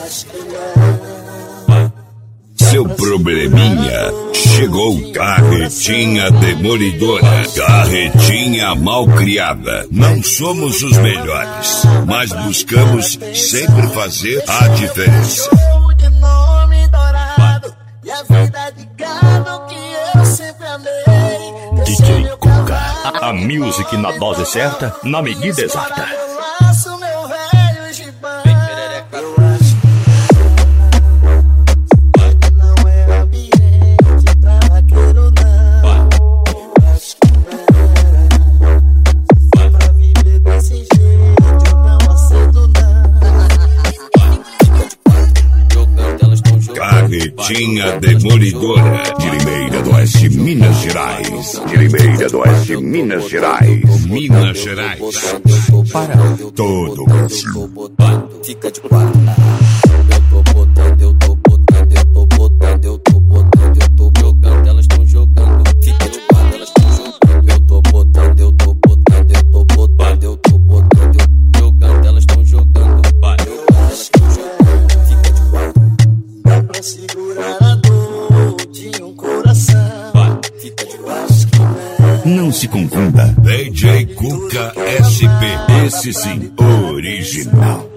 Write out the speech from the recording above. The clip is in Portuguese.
Seu probleminha chegou. Carretinha demolidora, carretinha malcriada. Não somos os melhores, mas buscamos sempre fazer a diferença. E a vida de gado que eu sempre amei. DJ Cuca, a music na dose certa, na medida exata. Carretinha demolidora de Limeira do Oeste, Minas Gerais. De Limeira do Oeste, Minas Gerais. Minas Gerais. Para todo o Brasil. Fica de quatro. Eu tô botando, eu tô botando, eu tô botando, eu tô botando, eu tô jogando, elas tão jogando. Fica de quatro, elas tão jogando. Eu tô botando, eu tô botando, eu tô botando, eu tô botando, eu jogando, elas tão jogando. Elas tão jogando. Fica de quatro. Dá pra segurar a dor de um coração. Fica de quatro. Não se confunda. DJ Cuca SP. Esse sim, original.